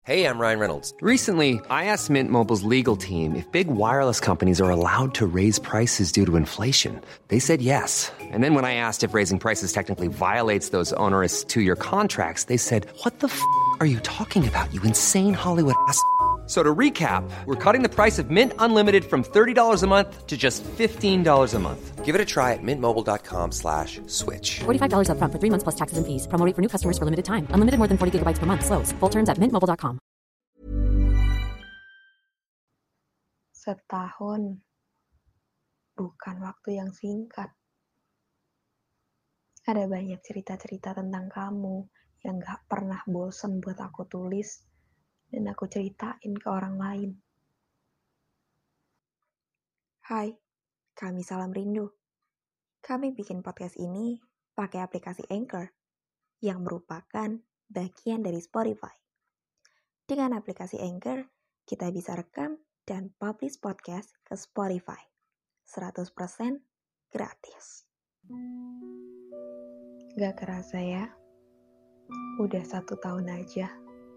Hey, I'm Ryan Reynolds. Recently, I asked Mint Mobile's legal team if big wireless companies are allowed to raise prices due to inflation. They said yes. And then when I asked if raising prices technically violates those onerous two-year contracts, they said, "What the are you talking about, you insane Hollywood ass?" So to recap, we're cutting the price of Mint Unlimited from $30 a month to just $15 a month. Give it a try at mintmobile.com/switch. $45 up front for 3 months plus taxes and fees. Promo rate for new customers for limited time. Unlimited more than 40 gigabytes per month. Slows full terms at mintmobile.com. Setahun bukan waktu yang singkat. Ada banyak cerita-cerita tentang kamu yang gak pernah bosen buat aku tulis dan aku ceritain ke orang lain. Hai, kami Salam Rindu. Kami bikin podcast ini pakai aplikasi Anchor yang merupakan bagian dari Spotify. Dengan aplikasi Anchor, kita bisa rekam dan publish podcast ke Spotify. 100% gratis. Gak kerasa ya, udah 1 tahun aja.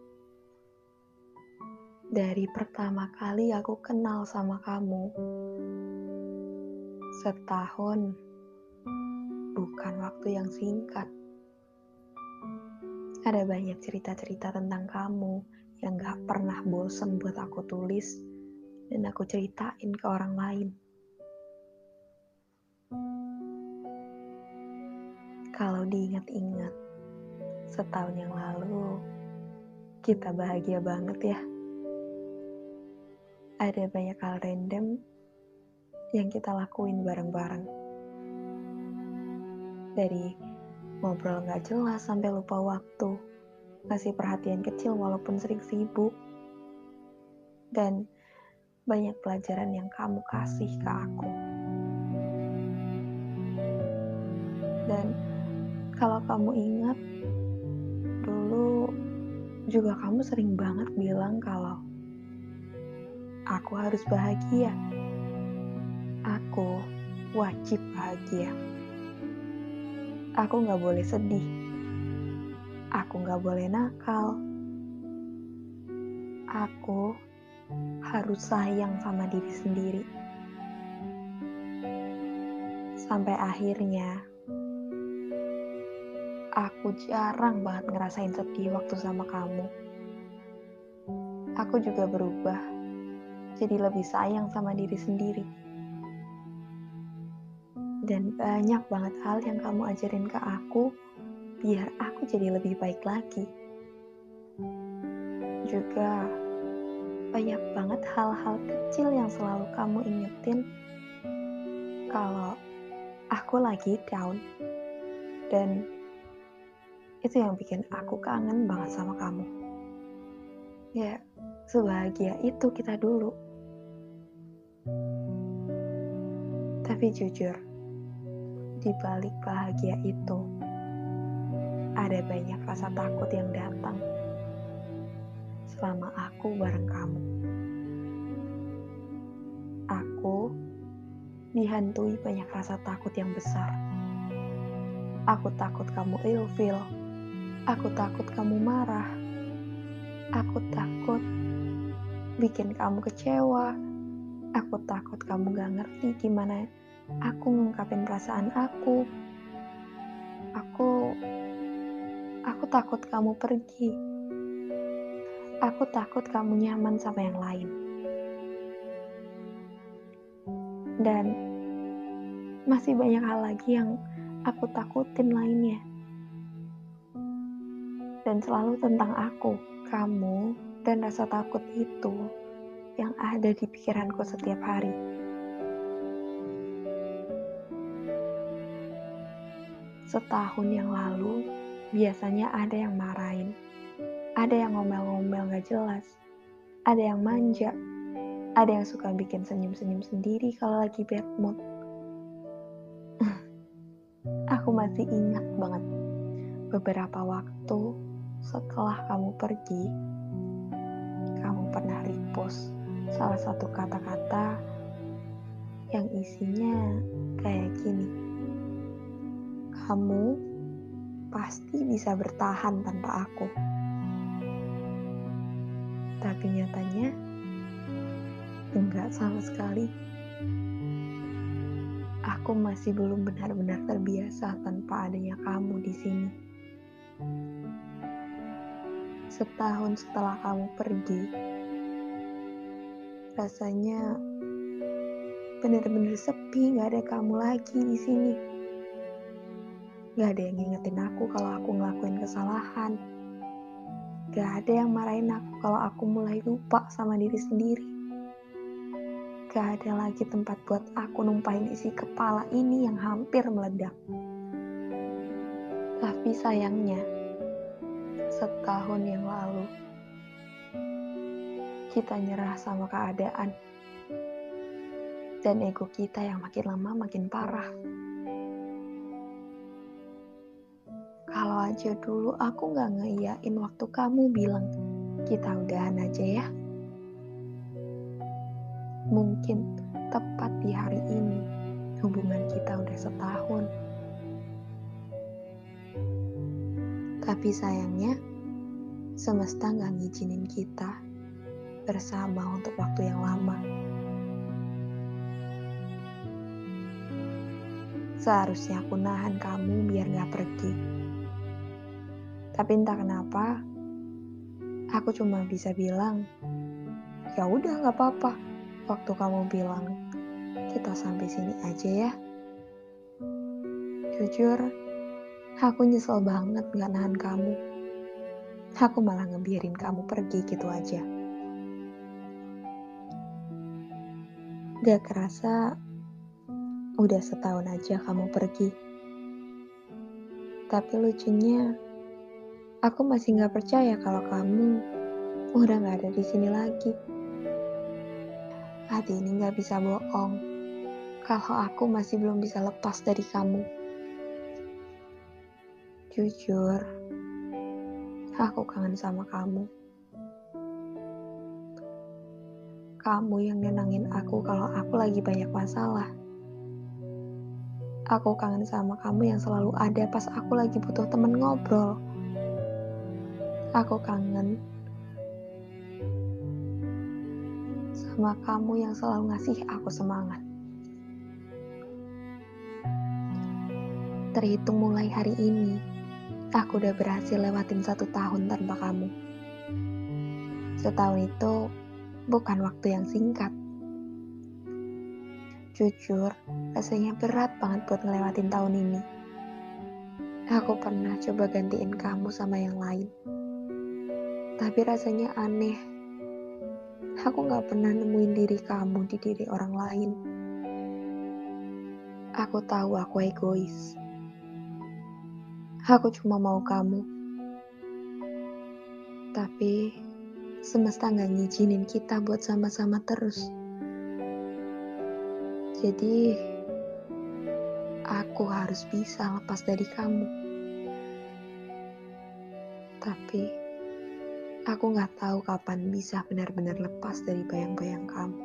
Dari pertama kali aku kenal sama kamu. Setahun bukan waktu yang singkat. Ada banyak cerita-cerita tentang kamu yang gak pernah bosen buat aku tulis dan aku ceritain ke orang lain. Kalau diingat-ingat, setahun yang lalu kita bahagia banget ya. Ada banyak hal random yang kita lakuin bareng-bareng. Dari ngobrol gak jelas sampai lupa waktu, ngasih perhatian kecil walaupun sering sibuk, dan banyak pelajaran yang kamu kasih ke aku. Dan kalau kamu ingat, dulu juga kamu sering banget bilang kalau aku harus bahagia. Aku wajib bahagia. Aku gak boleh sedih. Aku gak boleh nakal. Aku harus sayang sama diri sendiri. Sampai akhirnya, aku jarang banget ngerasain sedih waktu sama kamu. Aku juga berubah, jadi lebih sayang sama diri sendiri. Dan banyak banget hal yang kamu ajarin ke aku, biar aku jadi lebih baik lagi. Juga banyak banget hal-hal kecil yang selalu kamu ingetin kalau aku lagi down. Dan itu yang bikin aku kangen banget sama kamu. Ya, sebahagia itu kita dulu. Tapi jujur, di balik bahagia itu, ada banyak rasa takut yang datang selama aku bareng kamu. Aku dihantui banyak rasa takut yang besar. Aku takut kamu ilfeel. Aku takut kamu marah. Aku takut bikin kamu kecewa. Aku takut kamu gak ngerti gimana aku ngungkapin perasaan aku. Aku takut kamu pergi. Aku takut kamu nyaman sama yang lain. Dan masih banyak hal lagi yang aku takutin lainnya. Dan selalu tentang aku, kamu, dan rasa takut itu yang ada di pikiranku setiap hari. Setahun yang lalu, biasanya ada yang marahin, ada yang ngomel-ngomel gak jelas, ada yang manja, ada yang suka bikin senyum-senyum sendiri kalau lagi bad mood. Aku masih ingat banget beberapa waktu setelah kamu pergi, kamu pernah repost salah satu kata-kata yang isinya kayak gini. Kamu pasti bisa bertahan tanpa aku. Tapi nyatanya, enggak sama sekali. Aku masih belum benar-benar terbiasa tanpa adanya kamu di sini. Setahun setelah kamu pergi, rasanya benar-benar sepi, gak ada kamu lagi di sini. Gak ada yang ngingetin aku kalau aku ngelakuin kesalahan. Gak ada yang marahin aku kalau aku mulai lupa sama diri sendiri. Gak ada lagi tempat buat aku numpahin isi kepala ini yang hampir meledak. Tapi sayangnya, setahun yang lalu, kita nyerah sama keadaan. Dan ego kita yang makin lama makin parah. Kalau aja dulu aku gak ngeiyain waktu kamu bilang, kita udahan aja ya. Mungkin tepat di hari ini, hubungan kita udah setahun. Tapi sayangnya, semesta gak ngizinin kita bersama untuk waktu yang lama. Seharusnya aku nahan kamu biar gak pergi. Tapi entah kenapa, aku cuma bisa bilang, ya udah gak apa-apa. Waktu kamu bilang, kita sampai sini aja ya. Jujur, aku nyesel banget gak nahan kamu. Aku malah ngebiarin kamu pergi gitu aja. Gak kerasa, udah setahun aja kamu pergi. Tapi lucunya, aku masih gak percaya kalau kamu udah gak ada di sini lagi. Hati ini gak bisa bohong kalau aku masih belum bisa lepas dari kamu. Jujur, aku kangen sama kamu. Kamu yang nenangin aku kalau aku lagi banyak masalah. Aku kangen sama kamu yang selalu ada pas aku lagi butuh temen ngobrol. Aku kangen sama kamu yang selalu ngasih aku semangat. Terhitung mulai hari ini, aku udah berhasil lewatin 1 tahun tanpa kamu. Setahun itu bukan waktu yang singkat. Jujur, rasanya berat banget buat ngelewatin tahun ini. Aku pernah coba gantiin kamu sama yang lain. Tapi rasanya aneh. Aku gak pernah nemuin diri kamu di diri orang lain. Aku tahu aku egois. Aku cuma mau kamu. Tapi semesta gak ngizinin kita buat sama-sama terus. Jadi, aku harus bisa lepas dari kamu. Tapi, aku gak tahu kapan bisa benar-benar lepas dari bayang-bayang kamu.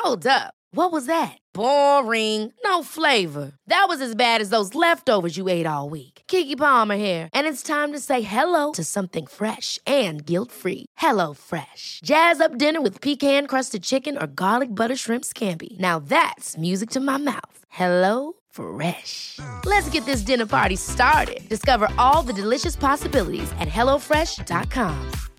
Hold up. What was that? Boring. No flavor. That was as bad as those leftovers you ate all week. Keke Palmer here, and it's time to say hello to something fresh and guilt-free. Hello Fresh. Jazz up dinner with pecan-crusted chicken or garlic butter shrimp scampi. Now that's music to my mouth. Hello Fresh. Let's get this dinner party started. Discover all the delicious possibilities at hellofresh.com.